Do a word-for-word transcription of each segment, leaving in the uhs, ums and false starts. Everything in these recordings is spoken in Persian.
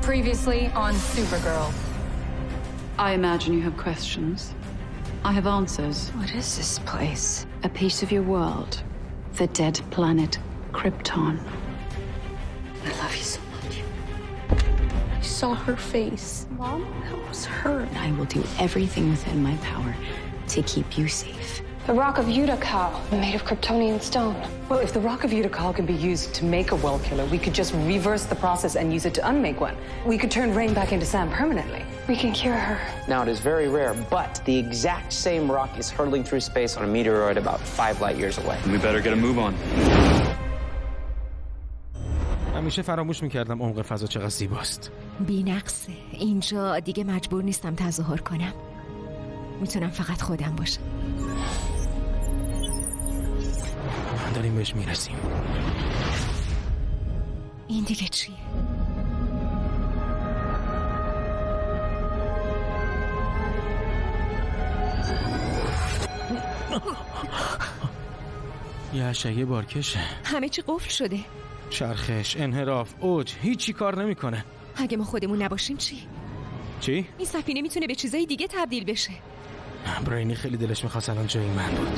Previously on Supergirl. I imagine you have questions. I have answers. What is this place? A piece of your world. The dead planet Krypton. I love you so much. I saw her face. Mom? That was her. And I will do everything within my power to keep you safe. The Rock of Utica, made of Kryptonian stone. Well, if the Rock of Utica can be used to make a well killer, we could just reverse the process and use it to unmake one. We could turn Rain back into Sam permanently. We can cure her. Now, it is very rare, but the exact same rock is hurtling through space on a meteoroid about five light years away. We better get a move on. همیشه فراموش میکردم عمق فضا چقدر زیباست. بی‌نقصه. اینجا دیگه مجبور نیستم تظاهر کنم. میتونم فقط خودم باشم. داریم بهش میرسیم. این دیگه چیه؟ یه عشقه بارکشه. همه چی قفل شده. چرخش، انحراف، اوج، هیچی کار نمیکنه. اگه ما خودمون نباشیم چی؟ چی؟ این سفینه میتونه به چیزای دیگه تبدیل بشه. برینی خیلی دلش میخواست الان جای من بود.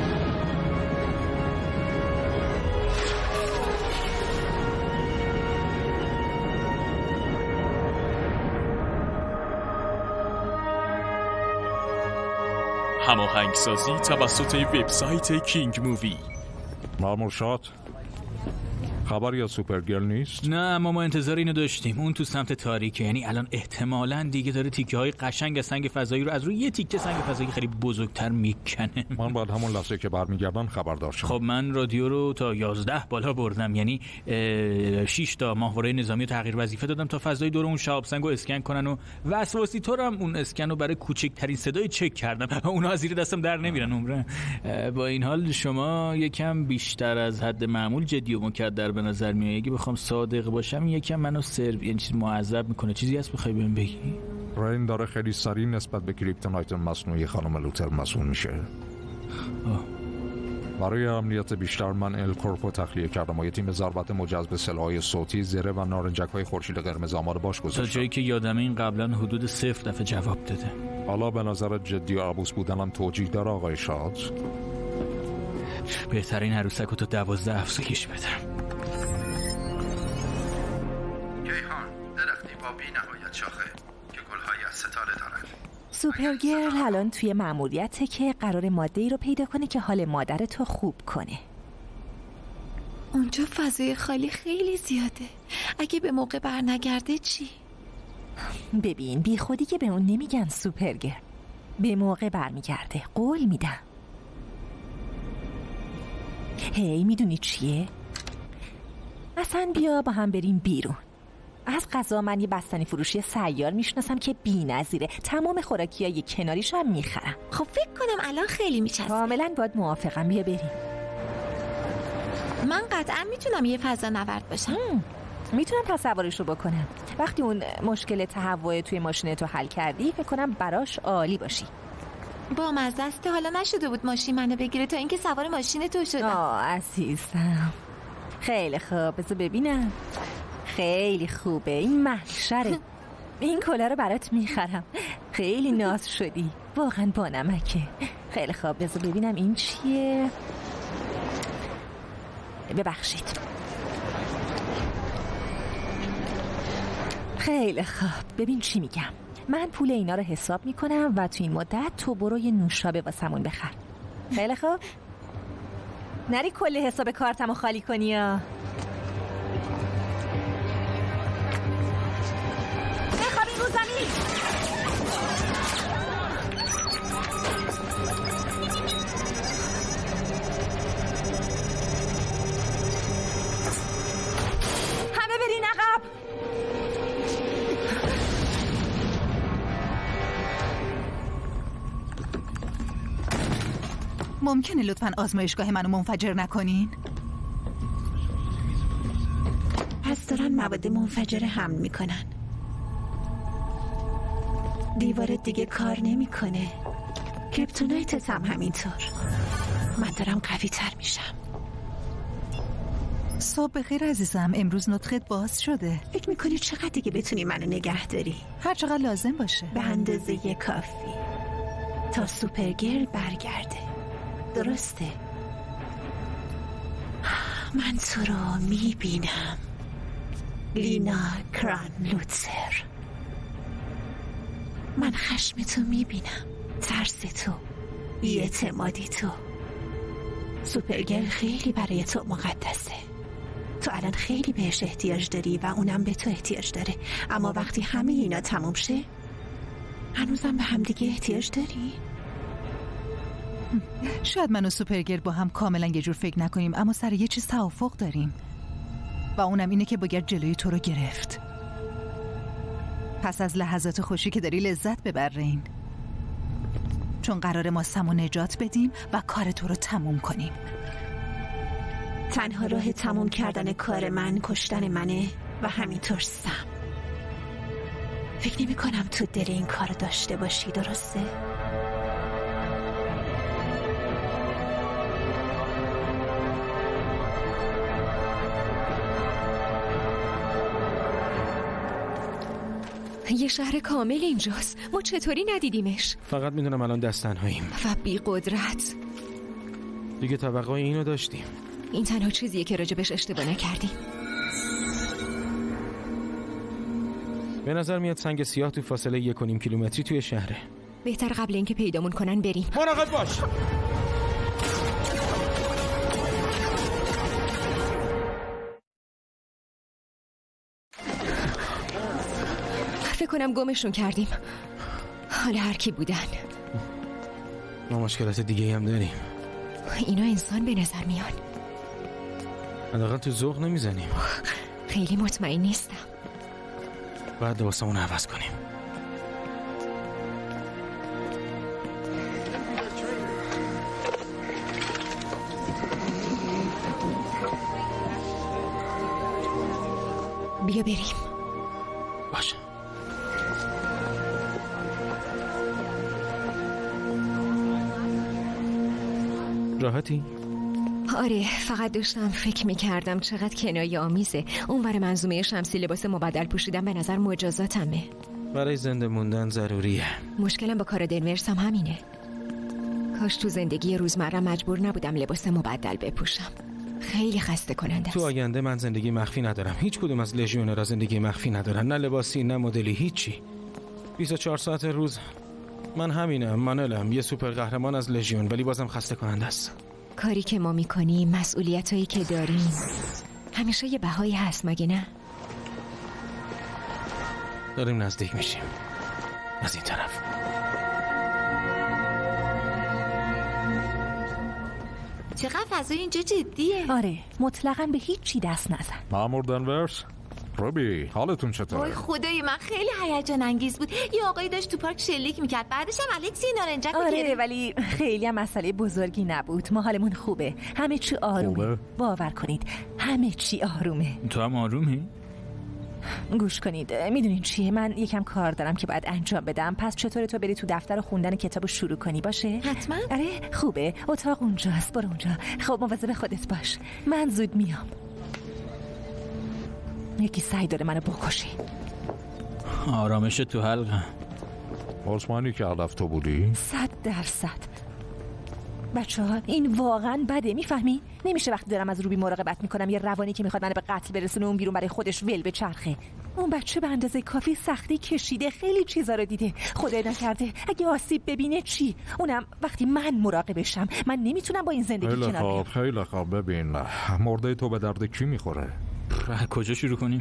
هماهنگسازی توسط وبسایت کینگ مووی. مامور شاد خبری از سوپرگرل نیست؟ نه، اما ما انتظار اینو داشتیم. اون تو سمت تاریکه، یعنی الان احتمالاً دیگه داره تیکه های قشنگ از سنگ فضایی رو از روی یه تیکه سنگ فضایی خیلی بزرگتر میکنه. من بعد همون لحظه که برمیگردن خبردار شدم. خب من رادیو رو تا یازده بالا بردم، یعنی شش تا ماهواره نظامی رو تغییر وظیفه دادم تا فضای دور اون شهاب سنگو اسکن کنن و وسواسی طورم اون اسکن رو برای کوچکترین صدای چک کردم. اونا از زیر دستم در نمیرن عمره. با این حال شما یکم بیشتر از حد معمول جدی و مکدر به نظر میاد. اگه بخوام صادق باشم یکم منو سرو یعنی چیز معذب میکنه. چیزی هست بخوای بهم بگی؟ رین داره خیلی سریع نسبت به کریپتونایت مصنوعی خانم لوتر مسئول میشه. آه. برای امنیت بیشتر من ال کورپو تخلیه کردم و یه تیم ضربت مجزب سلاح‌های صوتی، زره و نارنجک‌های خورشید قرمز آمار باش گذاشتم. تا جایی که یادمه این قبلا حدود صفر دفعه جواب داده. حالا به نظر جدی و عبوس بودنم توجیه داره آقای شاد؟ بهترین عروسک رو تا دوازده افزایش بدم. کیهان درختی با بی نهایت شاخه که گل‌های از ستاره دارن. سوپرگرل الان توی مأموریته که قرار ماده‌ای رو پیدا کنه که حال مادرتو خوب کنه. اونجا فضای خالی خیلی زیاده. اگه به موقع بر نگرده چی؟ ببین بی خودی که به اون نمیگن سوپرگرل. به موقع برمیگرده، قول میدم. هی میدونی چیه؟ اصلا بیا با هم بریم بیرون. از قضا من یه بستنی فروشی سیار میشناسم که بی‌نظیره. تمام خوراکیای کناریش هم میخرم. خب فکر کنم الان خیلی میچسبه. کاملا باید موافقم. بیا بریم. من قطعا میتونم یه فضا نورد باشم. میتونم تصورش رو بکنم. وقتی اون مشکل تهوع توی ماشین تو حل کردی فکر کنم براش عالی باشی. با مزه است. حالا نشده بود ماشین منو بگیره تا اینکه سوار ماشین تو شدم. آه عزیزم خیلی خوب. بذار ببینم. خیلی خوبه. این محشره. این کلاه رو برات میخرم. خیلی ناز شدی. واقعا با نمکه. خیلی خوب. بذار ببینم این چیه. ببخشید. خیلی خوب. ببین چی میگم. من پول اینا رو حساب میکنم و تو این مدت تو برو یه نوشابه واسمون بخر. خیلی خوب. نری کل حساب کارتمو خالی کنی یا بخوابی رو زمین. همه برین عقب. ممکنه لطفاً آزمایشگاه منو منفجر نکنین؟ پس دارن مواد منفجر حمل میکنن. دیوار دیگه کار نمیکنه. کریپتونایتت هم همینطور. من دارم قوی تر میشم. صبح بخیر عزیزم. امروز نطقت باز شده. فکر میکنی چقدر دیگه بتونی منو نگه داری؟ هر چقدر لازم باشه. به اندازه یه کافی تا سوپرگرل برگرده. درسته؟ من تو رو میبینم لینا کرانلوتر. من خشم تو میبینم، ترس تو، بی‌اعتمادی تو. سوپرگرل خیلی برای تو مقدسه. تو الان خیلی بهش احتیاج داری و اونم به تو احتیاج داره. اما وقتی همه اینا تموم شه هنوزم به هم دیگه احتیاج داری؟ شاید من و سوپرگرل با هم کاملا یه جور فکر نکنیم، اما سر یه چیز توافق داریم و اونم اینه که باید جلوی تو رو گرفت. پس از لحظات خوشی که داری لذت ببر رین، چون قراره ما سمو نجات بدیم و کار تو رو تموم کنیم. تنها راه تموم کردن کار من کشتن منه و همینطور سم. فکر نمی کنم تو دل این کار داشته باشی، درسته؟ یه شهر کامل اینجاست. ما چطوری ندیدیمش؟ فقط میدونم الان دست تنهاییم و بی قدرت. دیگه توقع اینو داشتیم. این تنها چیزیه که راجبش اشتباه نکردیم. به نظر میاد سنگ سیاه تو فاصله یک و نیم کیلومتری توی شهره. بهتر قبل اینکه پیدامون کنن بریم. مراقب باش. فکر کنم گمشون کردیم. حالا هر کی بودن. ما مشکلات دیگه هم داریم. اینا انسان به نظر میان. حداقل تو ذوق نمیزنیم. خیلی مطمئن نیستم. باید لباسمون عوض کنیم. بیا بریم. باشه. راحتی؟ آره، فقط داشتم فکر میکردم چقدر کنایه آمیزه. اون ور منظومه شمسی لباس مبدل پوشیدن به نظر مجازاتمه. برای زنده موندن ضروریه. مشکلم با کار دنورس هم همینه. کاش تو زندگی روزمره مجبور نبودم لباس مبدل بپوشم. خیلی خسته کننده است. تو آینده من زندگی مخفی ندارم. هیچ کدوم از لژیونرها زندگی مخفی ندارن. نه لباسی نه مدلی، هیچی. بیست و چهار ساعت روز من همینم. مانلم، یه سوپر قهرمان از لژیون، ولی بازم خسته کننده است. کاری که ما میکنیم، مسئولیتایی که داریم، همیشه یه بهایی هست، مگه نه؟ داریم نزدیک میشیم. از این طرف. چقدر فضای اینجا جدیه. آره، مطلقاً به هیچ چی دست نزن. مأمور دنورس، روبی، حالتون چطوره؟ وای خدای من، خیلی هیجان انگیز بود. یه آقایی داشت تو پارک شلیک میکرد، بعدش هم الکسی نارنجک رو آره گرفت. ولی خیلی هم مسئله بزرگی نبود. ما حالمون خوبه، همه چی آرومه. خوبه؟ باور کنید همه چی آرومه. تو هم آرومی؟ گوش کنید، میدونین چیه؟ من یکم کار دارم که باید انجام بدم. پس چطوره تو بری تو دفتر و خوندن کتابو شروع کنی؟ باشه؟ حتما. آره خوبه، اتاق اونجاست، برو اونجا. خب مواظب خودت باش، من زود میام. یکی سعی داره منو بکشه. آرامش تو حلقه. مطمئنی که هدف تو بودی؟ صد درصد. بچه ها این واقعا بده، میفهمی؟ نمیشه وقتی دارم از روبی مراقبت میکنم یه روانی که میخواد منو به قتل برسونه اون بیرون برای خودش ول به چرخه. اون بچه به اندازه کافی سختی کشیده، خیلی چیزا رو دیده. خدای نکرده اگه آسیب ببینه چی؟ اونم وقتی من مراقبشم. من نمیتونم با این زندگی خیلی کنار بیام. خوب، خیلی خوب. ببین مرده تو به درد کی میخوره؟ کجا شروع کنیم؟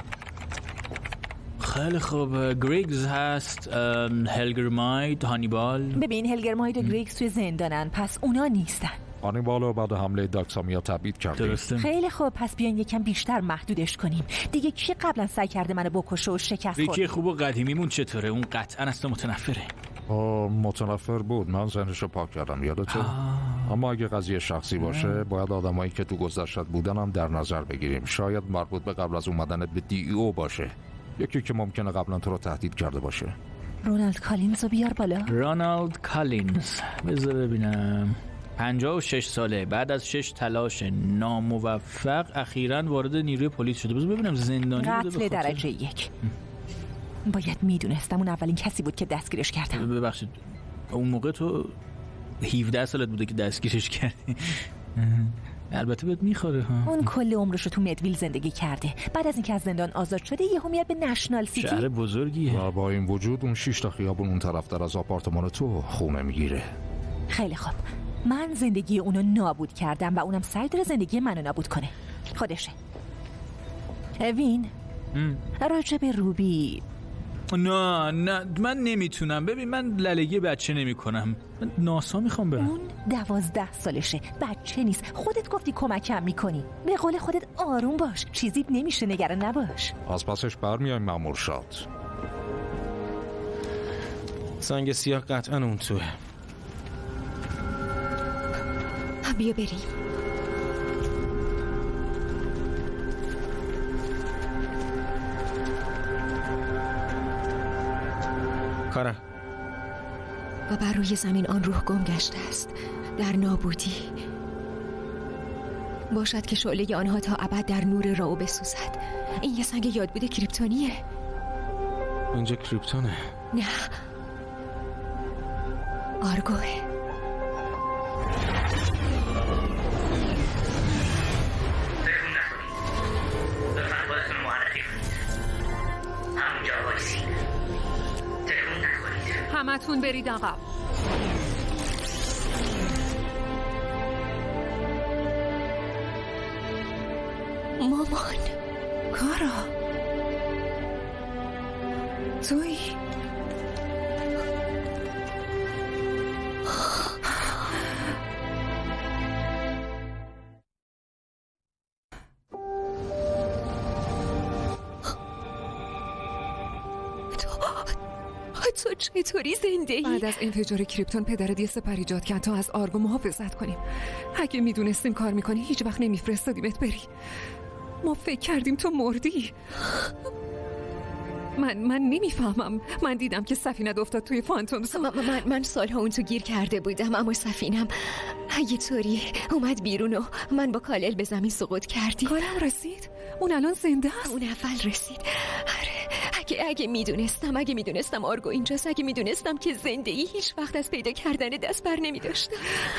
خیلی خوب، گریگز هست، هلگرماید، هانیبال. ببین هلگرماید و گریگز توی زندانن، پس اونا نیستن. هانیبال رو بعد حمله داکسامیا تبعید کردیم. درسته. خیلی خوب، پس بیاین یکم بیشتر محدودش کنیم. دیگه کی قبلا سعی کرده منو بکشه و شکست خورد؟ ریکی خوب و قدیمیمون چطوره؟ اون قطعا از تو متنفره. آه متنفر بود، من ذهنشو پاک کردم، یادته؟ اما اگه قضیه شخصی باشه باید آدمایی که تو گذشتت بودن هم در نظر بگیریم. شاید مربوط به قبل از اومدنت به دی ای او باشه، یکی که ممکنه قبلا تو رو تهدید کرده باشه. رونالد کالینز رو بیار بالا. رونالد کالینز، بذار ببینم. پنجاه و شش ساله، بعد از شش تلاش ناموفق اخیراً وارد نیروی پلیس شده. بذار ببینم زندانی بوده قتل درجه یک. باید میدونستم اون اولین کسی بود که دستگیرش کردم. ببخشید اون موقع تو هفده سالت بوده که دستگیرش کردی. البته بهت میخوره ها. اون کل عمرش رو تو مدویل زندگی کرده. بعد از اینکه از زندان آزاد شده یهو میاد به نشنال سیتی. شهر بزرگیه. و با این وجود اون شش تا خیابون اون طرفتر از آپارتمان تو خونه میگیره. خیلی خوب. من زندگی اونو نابود کردم و اونم سعی داره زندگی منو نابود کنه. خودشه. اوین راجع به روبی. نه نه من نمیتونم. ببین من لالگی بچه نمی کنم. من ناسا میخوام برم. اون دوازده سالشه، بچه نیست. خودت گفتی کمکم میکنی. به قول خودت آروم باش، چیزی نمیشه، نگران نباش. از پسش برمیایم مأمور شاد. سنگ سیاه قطعا اون توه. بیا بریم. کارا و بر روی زمین آن روح گم گشته است در نابودی. باشد که شعله آنها تا ابد در نور راو بسوزد. این یه سنگ یادبود کریپتونیه. اینجا کریپتونه؟ نه، آرگوه. همتون برید عقب. مامان. کارا توی تو چطوری زنده ای؟ بعد از انفجار کریپتون پدرت یه سپر ایجاد کرد تا از آرگو محافظت کنیم. اگه میدونستیم کار میکنی هیچ وقت نمیفرستادیمت بری. ما فکر کردیم تو مردی. من من نمیفهمم. من دیدم که سفینه افتاد توی فانتومز. من من, من سالها اون تو گیر کرده بودم، اما سفینم اگه طوری اومد بیرون و من با کالل به زمین سقوط کردیم. کالم رسید؟ اون الان زنده است؟ اون اول رسید. آره اگه اگه میدونستم اگه میدونستم آرگو اینجاست، اگه میدونستم که زنده ای هیچ وقت از پیدا کردن دست بر نمیداشتم.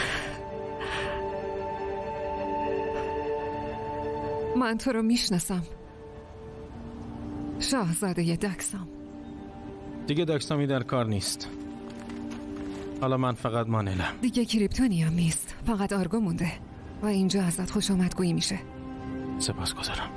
من تو رو میشناسم. شاهزاده دکسام. دیگه دکسامی در کار نیست. حالا من فقط مانلم. دیگه کریپتونی هم نیست، فقط آرگو مونده و اینجا ازت خوش آمدگویی میشه. سپاسگزارم.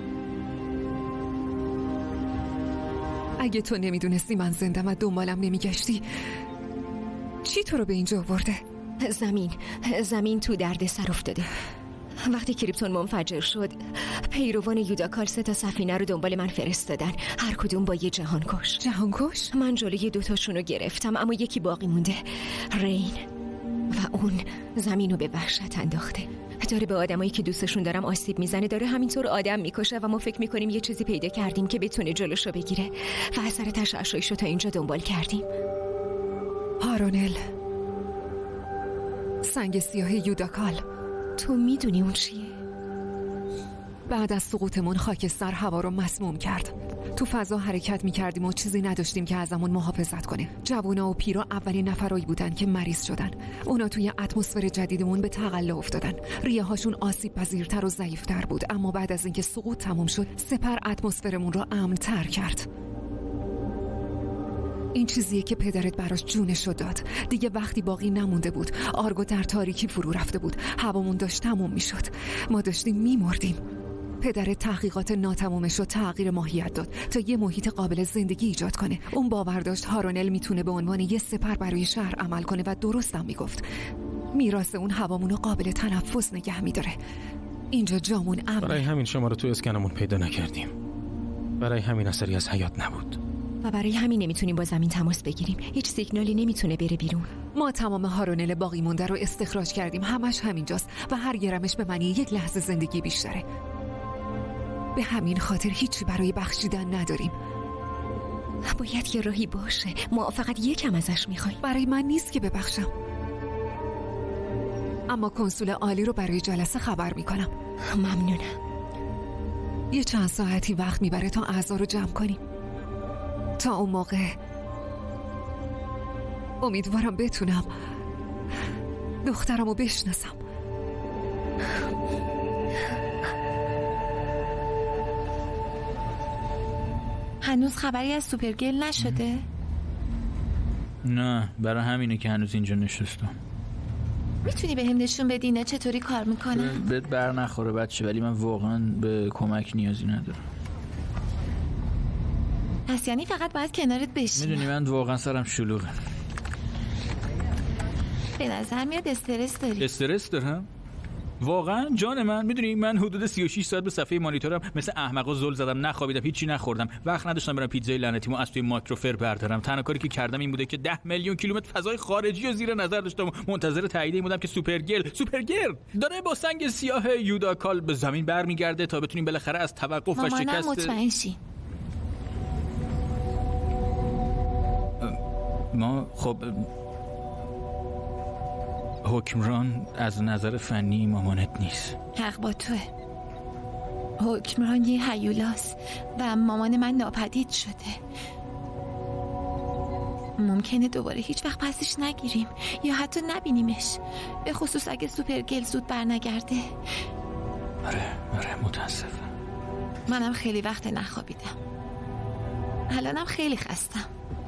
اگه تو نمیدونستی من زندم و دنبالم نمیگشتی، چی تو رو به اینجا آورده؟ زمین زمین تو درد سر افتاده. وقتی کریپتون منفجر شد پیروان یوداکال سه تا سفینه رو دنبال من فرستادن، هر کدوم با یه جهانکش. جهانکش؟ من جلوی دوتاشون رو گرفتم اما یکی باقی مونده، رین، و اون زمین رو به وحشت انداخته. داره به آدمایی که دوستشون دارم آسیب میزنه، داره همینطور آدم میکشه و ما فکر میکنیم یه چیزی پیدا کردیم که بتونه جلوشو بگیره و اثر تشعشعشو تا اینجا دنبال کردیم. هارونل، سنگ سیاه یوداکال. تو میدونی اون چیه؟ بعد از سقوطمون خاکستر هوا رو مسموم کرد. تو فضا حرکت میکردیم و چیزی نداشتیم که ازمون محافظت کنه. جوونا و پیرا اولین نفرایی بودن که مریض شدن. اونا توی اتمسفر جدیدمون به تقلا افتادن. ریه هاشون آسیب پذیرتر و ضعیفتر بود، اما بعد از اینکه سقوط تموم شد سپر اتمسفرمون رو امن تر کرد. این چیزیه که پدرت براش جونشو داد. دیگه وقتی باقی نمونده بود. آرگو در تاریکی فرو رفته بود. هوامون داشت تموم میشد. ما داشتیم میمردیم. پدرت تحقیقات ناتمامش رو تغییر ماهیت داد تا یه محیط قابل زندگی ایجاد کنه. اون باور داشت هارونل میتونه به عنوان یه سپر برای شهر عمل کنه و درستم میگفت. میراث اون هوامون رو قابل تنفس نگه میداره. اینجا جامون امنه. برای همین شما رو تو اسکنمون پیدا نکردیم. برای همین اثری از حیات نبود. و برای همین نمیتونیم با زمین تماس بگیریم. هیچ سیگنالی نمیتونه بره بیرون. ما تمام هارونل باقی مونده رو استخراج کردیم. همش همینجاست و هر گرمش به معنی یک لحظه زندگی بیشتره. به همین خاطر هیچی برای بخشیدن نداریم. باید یه راهی باشه. ما فقط یکم ازش میخوایم. برای من نیست که ببخشم. اما کنسول عالی رو برای جلسه خبر میکنم. ممنونم. یه چند ساعتی وقت میبره تا اعضا رو جمع کنیم. تا اون موقع امیدوارم بتونم دخترم رو بشناسم. هنوز خبری از سوپرگرل نشده؟ نه، برای همینه که هنوز اینجا نشستم. میتونی به هم نشون بدی اینا چطوری کار میکنن؟ بهت بر نخوره بچه، ولی من واقعا به کمک نیازی ندارم. پس یعنی فقط باید کنارت بشینم. میدونی من واقعا سرم شلوغه. به نظر میاد استرس داری. استرس دارم؟ واقعا جان من، میدونی من حدود سی و شش ساعت به صفحه مانیتورم مثل احمقا زل زدم، نخوابیدم، هیچی نخوردم، وقت نداشتم برم پیتزای لعنتیمو از توی مایکروفر بردارم. تنها کاری که کردم این بوده که ده میلیون کیلومتر فضای خارجی رو زیر نظر داشتم و منتظر تایید این بودم که سوپرگرل سوپرگرل داره با سنگ سیاه یوداکال به زمین برمیگرده تا بتونیم بالاخره از توقف و شکست. مامانم مطمئن شی. ما خب حکمران از نظر فنی مامانت نیست. حق با توه. حکمران یه هیولاست و مامان من ناپدید شده. ممکنه دوباره هیچ وقت پسش نگیریم یا حتی نبینیمش، به خصوص اگه سوپرگرل زود برنگرده. آره آره متاسفم. منم خیلی وقت نخوابیدم. الانم خیلی خستم.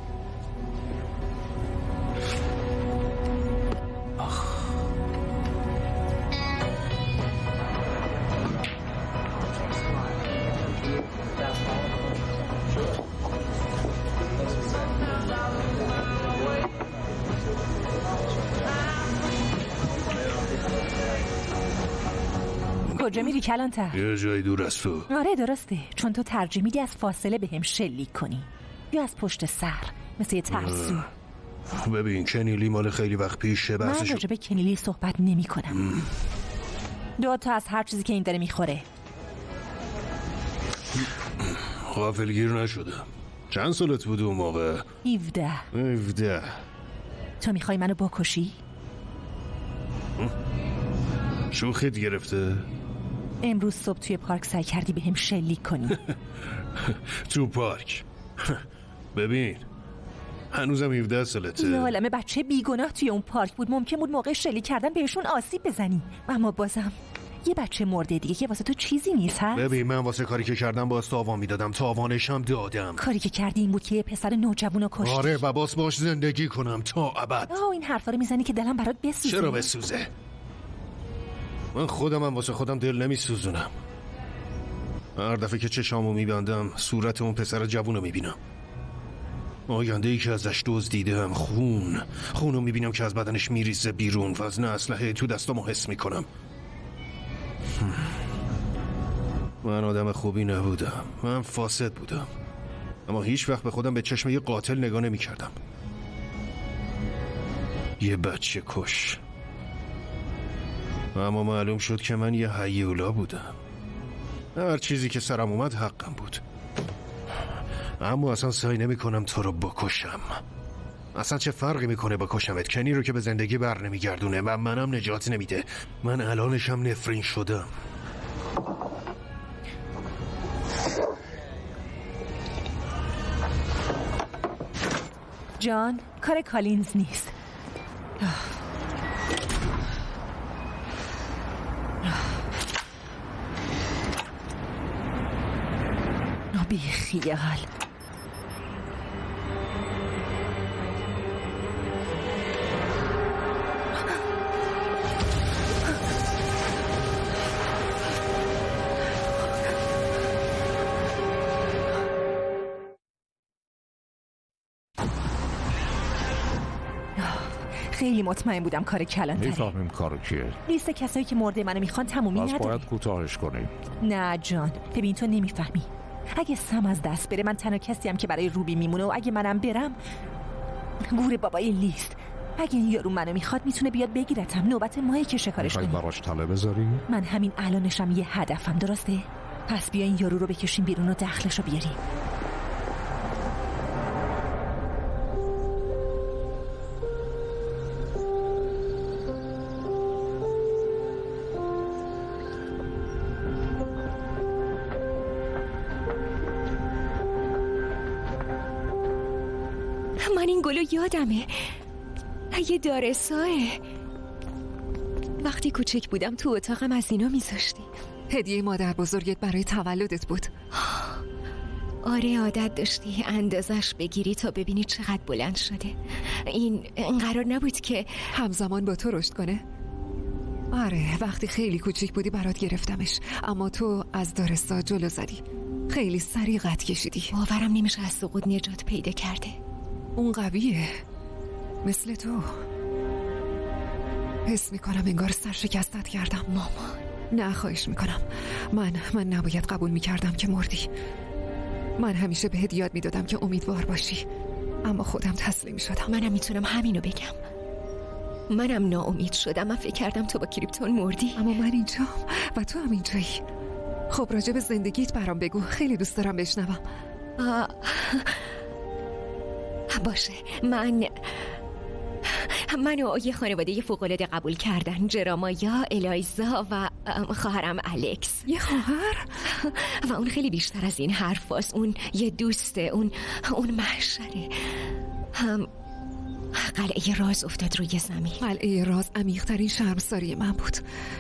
کجا میری کلانتر؟ یه جای دور از تو. آره درسته، چون تو ترجیح میدی از فاصله به هم شلیک کنی یا از پشت سر مثل یه ترسو. ببین کنیلی مال خیلی وقت پیشه. من راجع به کنیلی صحبت نمی کنم. دو تا از هر چیزی که این داره میخوره. غافلگیر نشدم. چند سالت بود اون موقع؟ هفده. هفده. تو میخوای منو بکشی؟ شوخیت گرفته؟ امروز صبح توی پارک سعی کردی به هم شلیک کنی. تو پارک؟ ببین هنوزم هفده سالته. یه عالمه بچه بیگناه توی اون پارک بود، ممکن بود موقع شلیک کردن بهشون آسیب بزنی، اما بازم یه بچه مرده دیگه که واسه تو چیزی نیست هست؟ ببین من واسه کاری که کردم باز تاوان میدادم، تاوانش هم دادم. کاری که کردی این بود که یه پسر نوجوانو کشتی. آره و باز باش زندگی کنم تا ابد. آه این حرفا رو میزنی که دلم برات بسوزه. چرا بسوزه؟ من خودم هم واسه خودم دل نمیسوزونم. هر دفعه که چشامو میبندم صورت اون پسر جوونو میبینم، آینده ای که ازش دزدیدم، خون خونو میبینم که از بدنش میریزه بیرون، وزن اسلحه تو دستامو حس میکنم. من آدم خوبی نبودم، من فاسد بودم، اما هیچ وقت به خودم به چشم یه قاتل نگاه نمیکردم. یه بچه کش. اما معلوم شد که من یه هیولا بودم. هر چیزی که سرم اومد حقم بود، اما اصلا سعی نمی کنم تو رو بکشم. اصلا چه فرقی میکنه بکشمت؟ کنی رو که به زندگی بر نمیگردونه و منم نجات نمیده. من الانشم نفرین شدم. جان کار کالینز نیست. بی خیال. خیلی مطمئن بودم کار کلانتره. میفهمیم کارو کیه. لیست کسایی که مرده منو میخوان تمومی نداره. پس باید کوتاهش کنیم. نه جان ببین تو نمیفهمی. اگه سم از دست بره من تنها کسی هم که برای روبی میمونه، و اگه منم برم گور بابای لیست. اگه این یارو منو میخواد میتونه بیاد بگیرتم. نوبت ماهی که شکارش کنیم. براش تله بذاری؟ من همین الانشم یه هدفم، درسته؟ پس بیا این یارو رو بکشیم بیرون و دخلش رو بیاریم. من این گلو یادمه، یه دارساه. وقتی کوچک بودم تو اتاقم از اینا میذاشتی. هدیه مادر بزرگت برای تولدت بود. آره، عادت داشتی اندازش بگیری تا ببینی چقدر بلند شده. این این قرار نبود که همزمان با تو رشد کنه؟ آره، وقتی خیلی کوچیک بودی برات گرفتمش، اما تو از دارستا جلو زدی. خیلی سریع قد کشیدی. باورم نمیشه از سقوط نجات پیدا کرده. اون قویه، مثل تو. حس میکنم انگار سرشکستت کردم. مامان، نه خواهش میکنم. من من نباید قبول میکردم که مردی. من همیشه بهت یاد میدادم که امیدوار باشی، اما خودم تسلیم شدم. منم میتونم همینو بگم. منم ناامید شدم. من فکر کردم تو با کریپتون مردی، اما من اینجام و تو هم اینجایی. خب راجع به زندگیت برام بگو، خیلی دوست دارم بشنوم. باشه، من منو یه خانواده فوق‌العاده قبول کردن. جرامایا، الایزا و خواهرم الکس. یه خواهر؟ و اون خیلی بیشتر از این حرف هست. اون یه دوسته. اون اون محشره. هم قلعه راز افتاد روی زمین. قلعه راز عمیق‌ترین شرمساری من بود.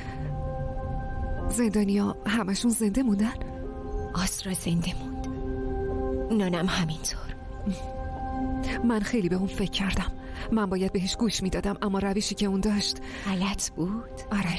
زندانیا همشون زنده موندن؟ آسرا زنده موند، نانم همینطور. من خیلی به اون فکر کردم. من باید بهش گوش میدادم، اما روشی که اون داشت غلط بود. آره.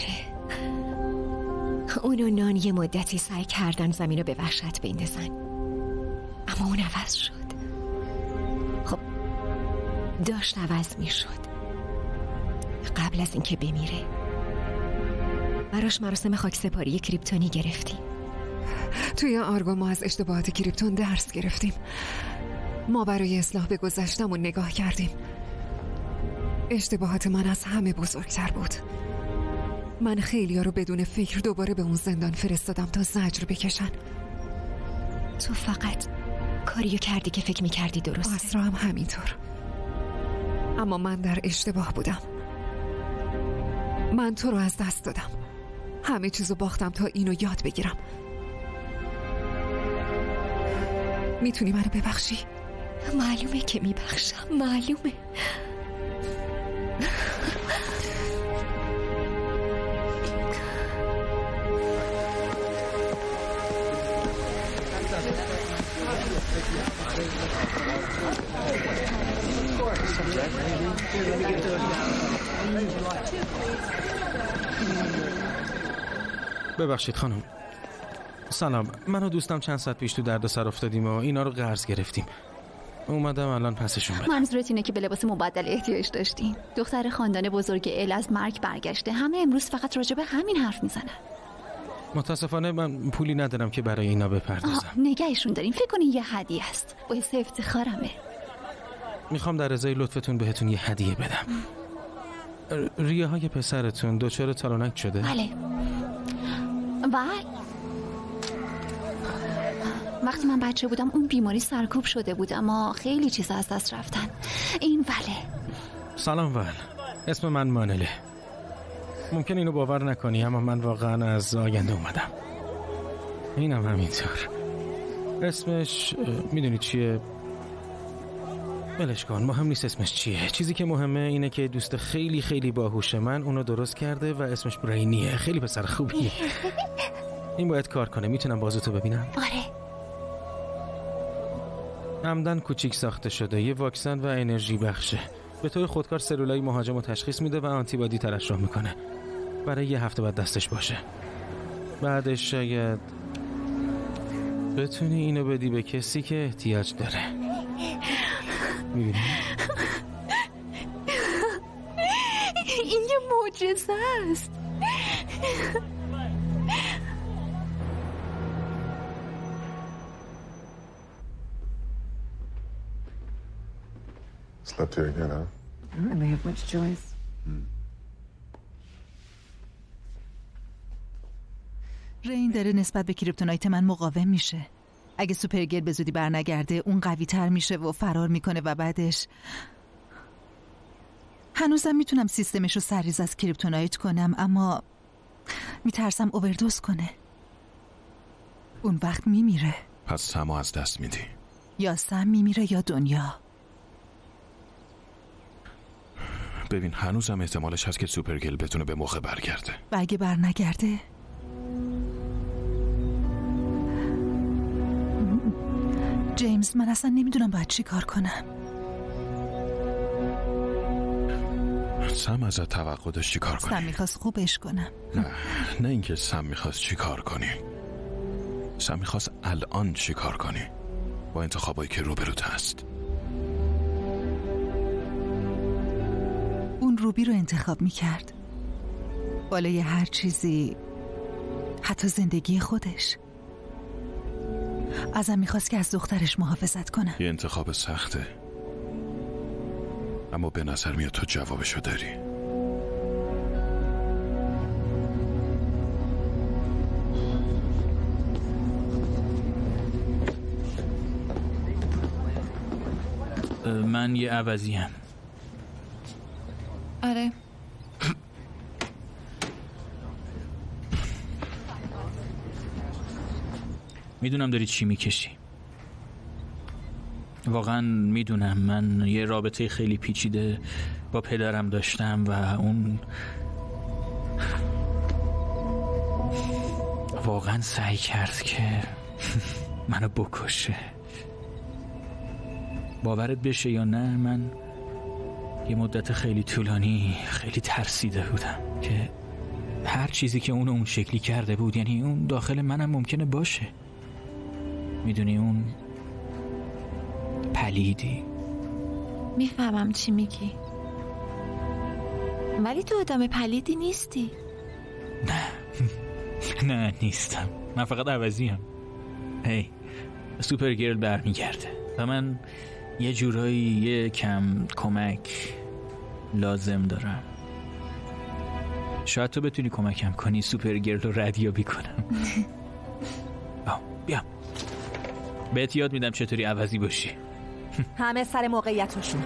اون و نان یه مدتی سعی کردن زمین رو به وحشت بندازن، اما اون عوض شد. خب داشت عوض میشد. قبل از اینکه بمیره براش مراسم خاکسپاری کریپتونی گرفتیم. توی آرگو ما از اشتباهات کریپتون درس گرفتیم. ما برای اصلاح به گذشتمون نگاه کردیم. اشتباهات من از همه بزرگتر بود. من خیلی ها رو بدون فکر دوباره به اون زندان فرستادم تا زجر بکشن. تو فقط کاریو کردی که فکر میکردی درسته. آسرا هم همینطور. اما من در اشتباه بودم. من تو رو از دست دادم. همه چیزو باختم تا اینو یاد بگیرم. میتونی منو ببخشی؟ معلومه که میبخشم، معلومه. ببخشید خانم. سلام، من و دوستم چند ساعت پیش تو دردسر افتادیم و اینا رو قرض گرفتیم. اومدم الان پسشون بدم. منظورت اینه که به لباس مبدل احتیاج داشتیم؟ دختر خاندان بزرگ ال از مرگ برگشته. همه امروز فقط راجع به همین حرف میزنن. متاسفانه من پولی ندارم که برای اینا بپردازم. نگهشون داریم. فکر کنین یه هدیه است. باعث افتخارمه. میخوام در ازای لطفتون بهتون یه هدیه بدم. ریه های پسرتون دچار تالونک شده؟ بله. و وقتی من بچه بودم اون بیماری سرکوب شده بود، اما خیلی چیزا از دست رفتن. این وله. سلام ول، اسم من مانله. ممکن اینو باور نکنی اما من واقعا از آینده اومدم. اینم همینطور. اسمش میدونی چیه؟ ولش کن، مهم نیست اسمش چیه. چیزی که مهمه اینه که دوست خیلی خیلی باهوش من اونو درست کرده و اسمش برینیه. خیلی پسر خوبیه. این باید کار کنه. میتونم بازوتو ببینم؟ آره. عمدن کوچیک ساخته شده، یه واکسن و انرژی بخشه. به طور خودکار سلولای مهاجم رو تشخیص میده و آنتیبادی ترشح میکنه. برای یه هفته بعد دستش باشه. بعدش شاید بتونی اینو بدی به کسی که احتیاج داره. میبینی؟ این یه معجزه است. Slept here again, huh? I don't really have much choice. رین داره نسبت به کریپتونایت من مقاوم میشه. اگه سوپرگرل به زودی برنگرده اون قوی تر میشه و فرار میکنه و بعدش هنوزم میتونم سیستمش رو سرریز از کریپتونایت کنم، اما میترسم اووردوز کنه. اون وقت میمیره. پس سمو از دست میدی؟ یا سم میمیره یا دنیا. ببین هنوزم احتمالش هست که سوپرگرل بتونه به موقع برگرده. و اگه بر نگرده؟ جیمز من اصلا نمیدونم باید چی کار کنم. سم ازت توقع داشت چی کار کنی؟ سم میخواست خوبش کنم. نه نه اینکه سم میخواست چی کار کنی، سم میخواست الان چی کار کنی با انتخابایی که روبروت هست. اون روبی رو انتخاب میکرد بالای هر چیزی، حتی زندگی خودش. ازم میخواست که از دخترش محافظت کنم. یه انتخاب سخته، اما به نظر میاد تو جوابشو داری. من یه عوضیم. آره. میدونم داری چی میکشی. واقعا میدونم. من یه رابطه خیلی پیچیده با پدرم داشتم و اون واقعا سعی کرد که منو بکشه. باورت بشه یا نه، من یه مدت خیلی طولانی خیلی ترسیده بودم که هر چیزی که اون اون شکلی کرده بود، یعنی اون داخل منم ممکنه باشه. میدونی اون پلیدی. میفهمم چی میگی، ولی تو آدم پلیدی نیستی. نه نه نیستم. من فقط عوضیم. هی سوپرگرل برمیگرده و من یه جورایی یه کم کمک لازم دارم. شاید تو بتونی کمکم کنی سوپرگرل رو ردیابی کنم. آه بیا بهت یاد میدم چطوری عوضی باشی. همه سر موقعیتشون.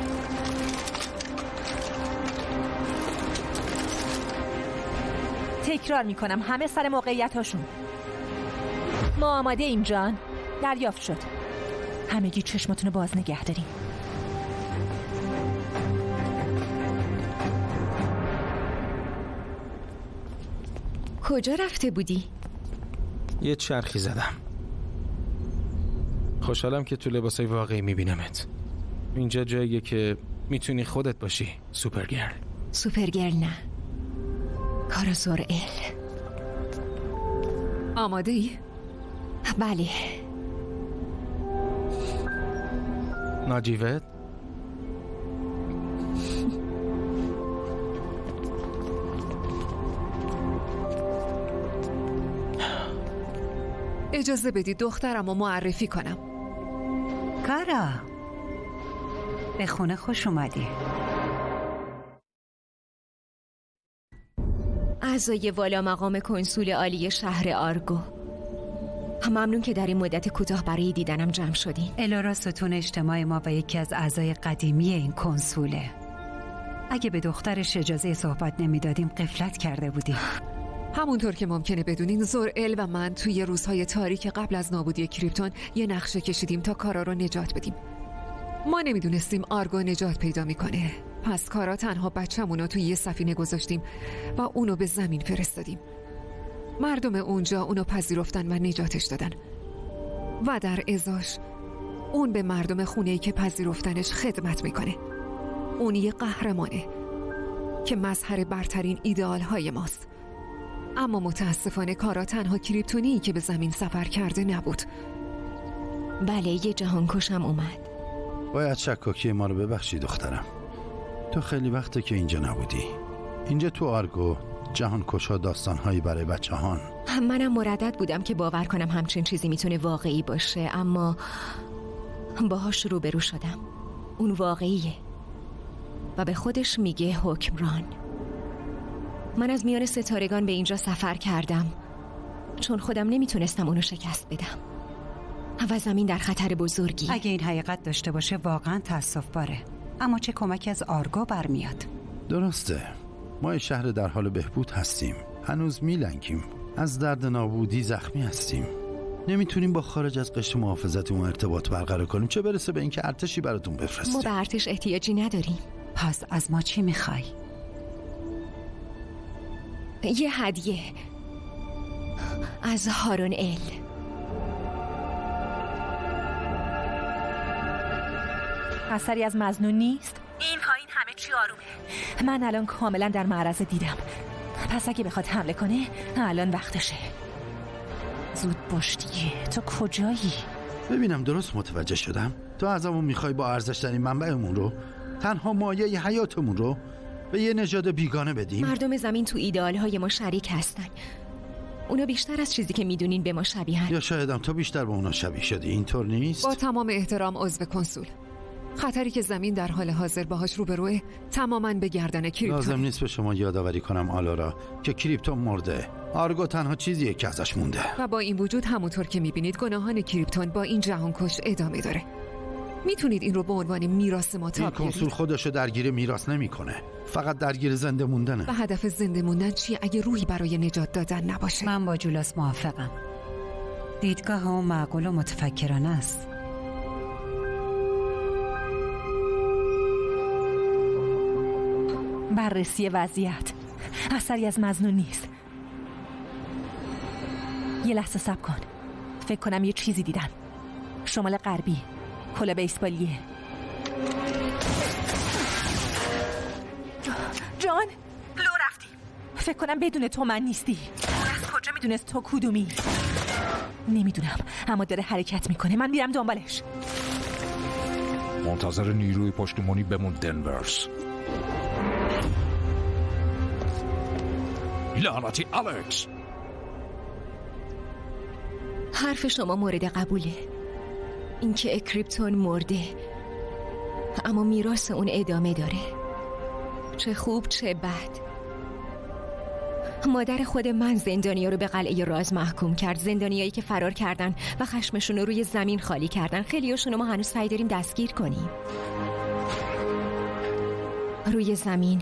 تکرار میکنم همه سر موقعیتشون. ما آماده ایم جان. دریافت شد. همگی چشماتونو باز نگه داریم. کجا رفته بودی؟ یه چرخی زدم. خوشحالم که تو لباسای واقعی میبینمت. اینجا جاییه که میتونی خودت باشی سوپرگرل. سوپرگرل نه، کارازور ال. آماده ای؟ بله. ناجیوت؟ اجازه بدید دخترم رو معرفی کنم. کارا به خونه خوش اومدی. اعضای والا مقام کنسول عالی شهر آرگو، ممنون که در این مدت کوتاه برای دیدنم جمع شدین. الورا ستون اجتماع ما با یکی از اعضای قدیمی این کنسوله. اگه به دخترش اجازه صحبت نمیدادیم غفلت کرده بودیم. همونطور که ممکنه بدونین زورئل و من توی روزهای تاریک قبل از نابودی کریپتون یه نقشه کشیدیم تا کارا رو نجات بدیم. ما نمیدونستیم آرگو نجات پیدا میکنه، پس کارا تنها بچه‌مونو توی یه سفینه گذاشتیم و اونو به زمین فرستادیم. مردم اونجا اونو پذیرفتن و نجاتش دادن و در ازاش اون به مردم خونه‌ای که پذیرفتنش خدمت میکنه. اون یه قهرمانه که مظهر برترین ایدئال‌های ماست. اما متاسفانه کارا تنها کریپتونی که به زمین سفر کرده نبود. بله یه جهانکشم اومد. باید شکاکی ما رو ببخشی دخترم. تو خیلی وقته که اینجا نبودی. اینجا تو آرگو جهانکشا داستانهایی برای بچه هان. منم مردد بودم که باور کنم همچین چیزی میتونه واقعی باشه، اما باهاش روبرو شدم. اون واقعیه و به خودش میگه حکمران. من از میان ستارگان به اینجا سفر کردم چون خودم نمیتونستم اونو شکست بدم و زمین در خطر بزرگی. اگه این حقیقت داشته باشه واقعا تأسف باره، اما چه کمکی از آرگو برمیاد؟ درسته، ما شهر در حال بهبود هستیم، هنوز میلنگیم، از درد نابودی زخمی هستیم، نمیتونیم با خارج از قشر محافظت اون ارتباط برقرار کنیم، چه برسه به اینکه ارتشی براتون بفرستیم. ما به ارتش احتیاجی نداریم. پس از ما چی میخوای؟ یه هدیه از هارون ال. اثری از مظنون نیست؟ این پایین همه چی آرومه. من الان کاملا در معرض دیدم. پس اگه بخواد حمله کنه الان وقتشه. زود باش دیگه. تو کجایی؟ ببینم درست متوجه شدم. تو ازمون میخوای با ارزش‌ترین منبعمون رو، تنها مایه حیاتمون رو به یه نژاد بیگانه بدیم؟ مردم زمین تو ایدئال‌های ما شریک هستن. اونا بیشتر از چیزی که میدونین به ما شبیهن. یا شایدم تو بیشتر به اونا شبیه شدی. اینطور نیست؟ با تمام احترام عضو کنسول، خطری که زمین در حال حاضر باهاش روبروه تماماً به گردن کریپتون. لازم نیست به شما یادآوری کنم آلورا که کریپتون مرده. آرگو تنها چیزیه که ازش مونده. و با این وجود همونطور که میبینید گناهان کریپتون با این جهانکش ادامه داره. میتونید این رو به عنوان میراث ما این تبدیل کنسول خودشو درگیر میراث نمیکنه، فقط درگیر زنده موندنه. و هدف زنده موندن چیه اگه روحی برای نجات دادن نباشه؟ من با جولاس موافقم. دیدگاه هم معقول و متفکرانه است. بررسی وضعیت. اثری از مظنون نیست. یه لحظه صبر کن. فکر کنم یه چیزی دیدم. شمال غربی. کلا بیسبالیه. جان لو رفتی. فکر کنم بدون تو من نیستی. از کجا میدونست تو کدومی؟ نمیدونم اما داره حرکت میکنه. من میرم دنبالش. منتظر نیروی پشتیبانی بمون دنورس. لعنتی الکس. حرف شما مورد قبوله. اینکه کریپتون مرده اما میراث اون ادامه داره. چه خوب چه بد. مادر خود من زندانیا رو به قلعه راز محکوم کرد. زندانیایی که فرار کردن و خشمشون رو روی زمین خالی کردن. خیلیاشون رو ما هنوز سعی داریم دستگیر کنیم. روی زمین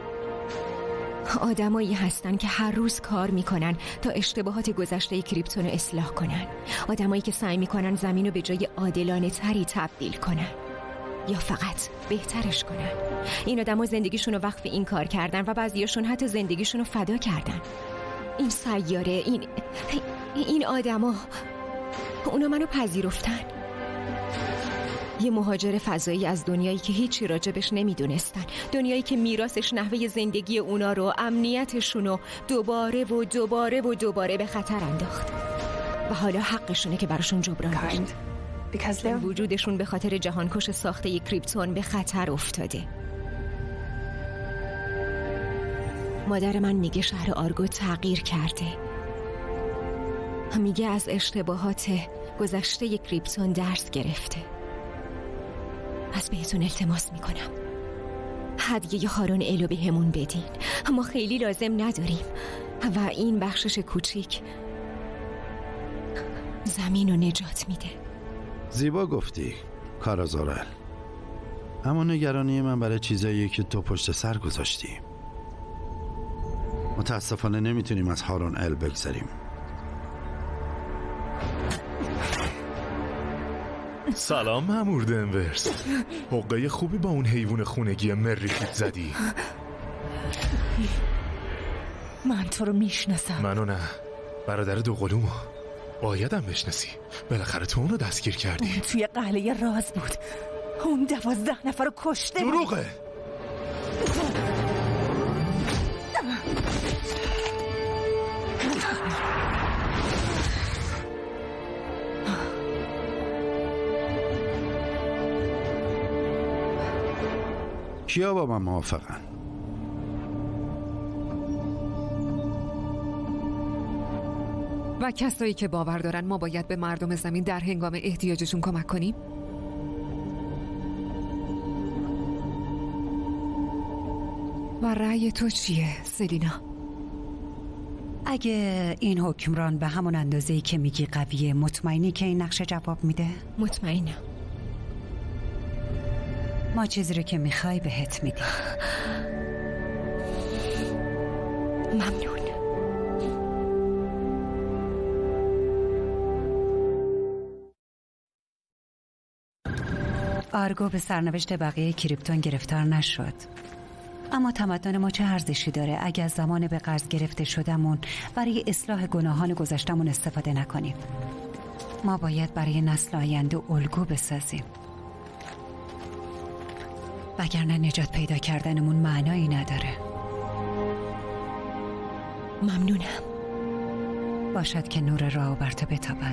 آدمایی هستن که هر روز کار میکنن تا اشتباهات گذشته کریپتون رو اصلاح کنن. آدمایی که سعی میکنن زمین رو به جای عادلانه تری تبدیل کنن یا فقط بهترش کنن. این آدما زندگیشون رو وقف این کار کردن و بعضیاشون حتی زندگیشون رو فدا کردن. این سیاره، این این آدما، اونا منو پذیرفتن. یه مهاجر فضایی از دنیایی که هیچی راجبش نمیدونستن. دنیایی که میراثش نحوه زندگی اونا رو، امنیتشون رو دوباره و دوباره و دوباره به خطر انداخت. و حالا حقشونه که براشون جبران بشه. وجودشون به خاطر جهانکش ساخته ی کریپتون به خطر افتاده. مادر من میگه شهر آرگو تغییر کرده. میگه از اشتباهات گذشته ی کریپتون درس گرفته. پس بهتون التماس میکنم هدیه هارون الو به همون بدین. ما خیلی لازم نداریم و این بخشش کوچیک زمین رو نجات میده. زیبا گفتی کارازورل، اما نگرانی من برای چیزایی که تو پشت سر گذاشتی. متاسفانه نمیتونیم از هارون ال بگذاریم. سلام مأمور دنورس. حقه خوبی با اون حیوان خونگی مریخیت زدی. من تو رو میشناسم. منو نه، برادر دوقلومو بایدم بشناسی. بالاخره تو اونو دستگیر کردی. اون توی قلعه راز بود. اون دوازده نفر رو کشته. دروغه. کیا با من موافقن؟ و کسایی که باور دارن ما باید به مردم زمین در هنگام احتیاجشون کمک کنیم؟ و رأی تو چیه سلینا؟ اگه این حکمران به همون اندازه‌ای که میگی قویه، مطمئنی که این نقشه جواب میده؟ مطمئنم. ما چیزی رو که میخوای بهت میدیم. ممنون. آرگو به سرنوشت بقیه کریپتون گرفتار نشد. اما تمدن ما چه ارزشی داره اگه از زمان به قرض گرفته شدمون برای اصلاح گناهان گذشتمون استفاده نکنیم؟ ما باید برای نسل آینده الگو بسازیم، وگرنه نجات پیدا کردنمون معنایی نداره. ممنونم. باشد که نور راه بر تو بتابد.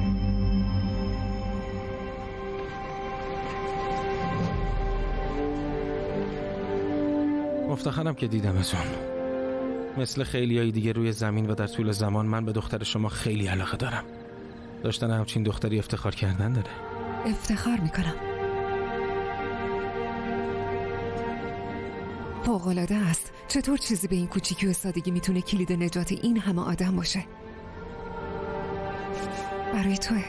مفتخرم که دیدمتون. مثل خیلیای دیگه روی زمین و در طول زمان من به دختر شما خیلی علاقه دارم. داشتن همچین دختری افتخار کردن داره. افتخار میکنم. فوق‌العاده است. چطور چیزی به این کوچیکی و سادگی میتونه کلید نجات این همه آدم باشه؟ برای توه.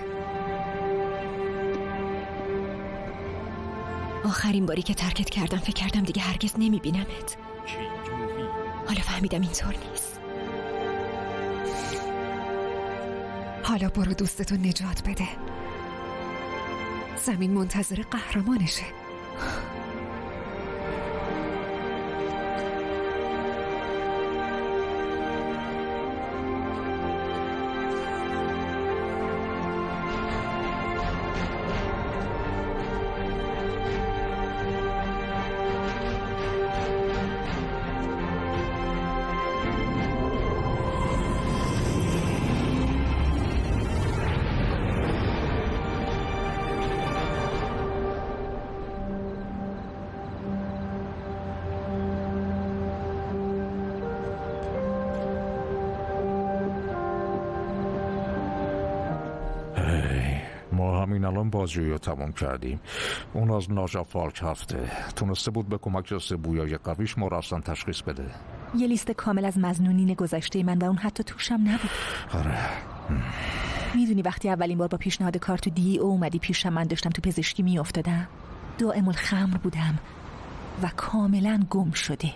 آخرین باری که ترکت کردم فکر کردم دیگه هرگز نمیبینمت. حالا فهمیدم اینطور نیست. حالا برو دوستتو نجات بده. زمین منتظر قهرمانشه. ما همین الان بازی رو تمام کردیم. اون از ناجا فالک هفته تونسته بود به کمک دست بویای قویش ما رو اصلا تشخیص بده. یه لیست کامل از مظنونین گذشته من و اون حتی توشم نبود. آره. میدونی وقتی اولین بار با پیشنهاد کار تو دی او اومدی پیشم، من داشتم تو پزشکی میافتادم. دائم الخمر بودم و کاملا گم شده.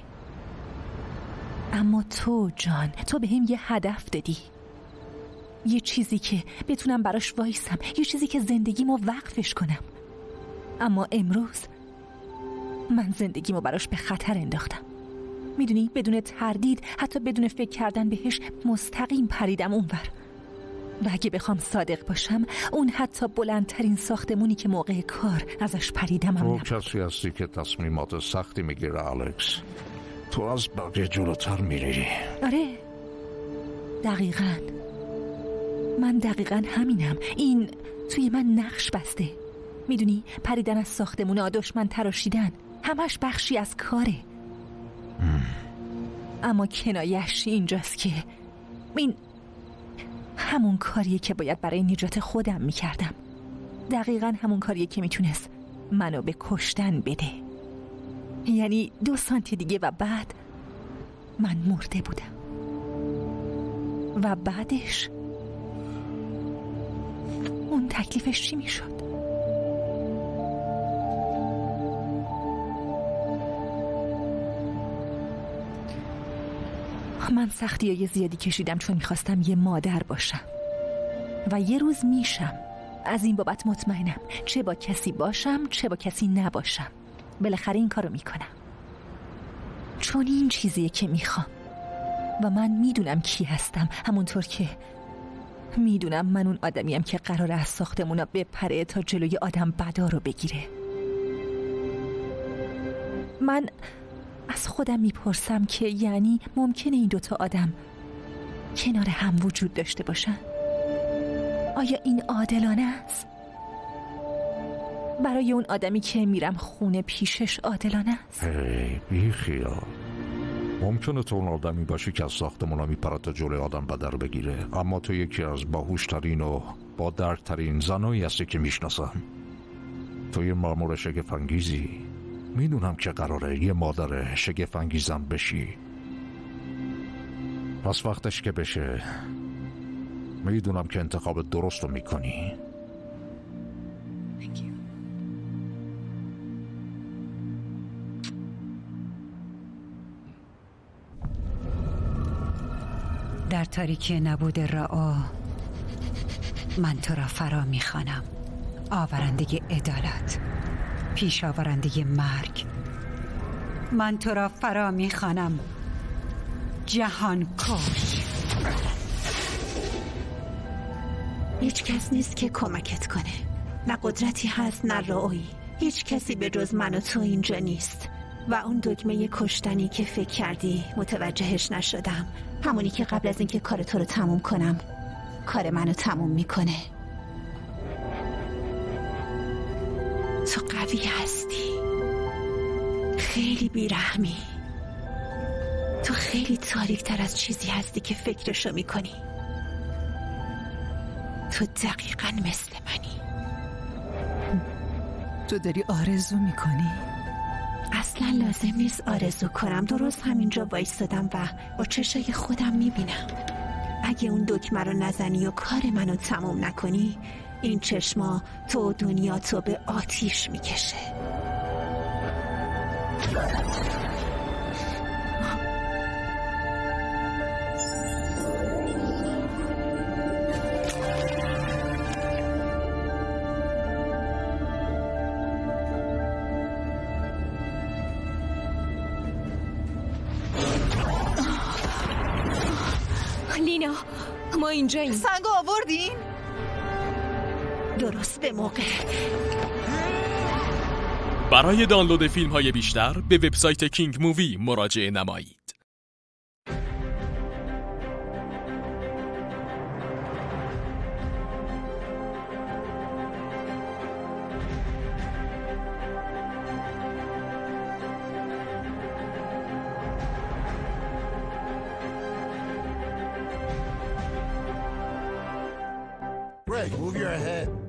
اما تو جان، تو به هم یه هدف دادی، یه چیزی که بتونم براش وایسم، یه چیزی که زندگیمو وقفش کنم. اما امروز من زندگیمو براش به خطر انداختم. میدونی بدون تردید، حتی بدون فکر کردن بهش، مستقیم پریدم اونور. و اگه بخوام صادق باشم، اون حتی بلندترین ساختمونی که موقع کار ازش پریدم هم تو کسی هستی که تصمیمات سختی میگیره الکس. تو از بقیه جلوتر میری. آره دقیقاً، من دقیقاً همینم. این توی من نقش بسته. میدونی پریدن از ساختمون، دشمن تراشیدن، همش بخشی از کاره. اما کنایش اینجاست که این همون کاریه که باید برای نجات خودم میکردم. دقیقاً همون کاریه که میتونست منو به کشتن بده. یعنی دو سانتی دیگه و بعد من مرده بودم. و بعدش اون تکلیفش چی میشد؟ من سختیای زیادی کشیدم چون میخواستم یه مادر باشم و یه روز میشم. از این بابت مطمئنم، چه با کسی باشم چه با کسی نباشم، بالاخره این کارو میکنم چون این چیزیه که میخوام. و من میدونم کی هستم، همونطور که میدونم من اون آدمیم که قراره از ساختمونا بپره تا جلوی آدم بدا رو بگیره. من از خودم میپرسم که یعنی ممکنه این دوتا آدم کنار هم وجود داشته باشن؟ آیا این عادلانه است؟ برای اون آدمی که میرم خونه پیشش عادلانه است؟ هی بی خیال. ممکنه تو اون آدمی باشی که از ساختمونا میپره تا جلوی آدم بدر بگیره، اما تو یکی از باهوشترین و با درکترین زنایی هستی که میشناسم. تو یه مامور شگفت‌انگیزی. میدونم که قراره یه مادر شگفت‌انگیزم بشی. پس وقتش که بشه میدونم که انتخاب درست رو میکنی. در تاریکی نبود رعا من تو را فرا میخوانم، آورنده عدالت. پیشاورنده مرگ. من تو را فرا میخوانم جهان کش. هیچ کس نیست که کمکت کنه، نه قدرتی هست نه راهی. هیچ کسی به جز من و تو اینجا نیست. و اون دکمه کشتنی که فکر کردی متوجهش نشدم، همونی که قبل از اینکه کار تو رو تموم کنم کار منو تموم میکنه. تو قوی هستی، خیلی بیرحمی. تو خیلی تاریک تر از چیزی هستی که فکرشو میکنی. تو دقیقاً مثل منی. تو داری آرزو میکنی؟ اصلا لازم نیست آرزو کنم. درست همینجا وایستادم و با چشای خودم میبینم. اگه اون دکمه رو نزنی و کار منو تموم نکنی، این چشما تو و دنیا تو به آتیش میکشه. لینا، ما اینجاییم. سنگو آوردین؟ درست به موقع. برای دانلود فیلم های بیشتر به وبسایت کینگ مووی مراجعه نمایید. Greg, move your head.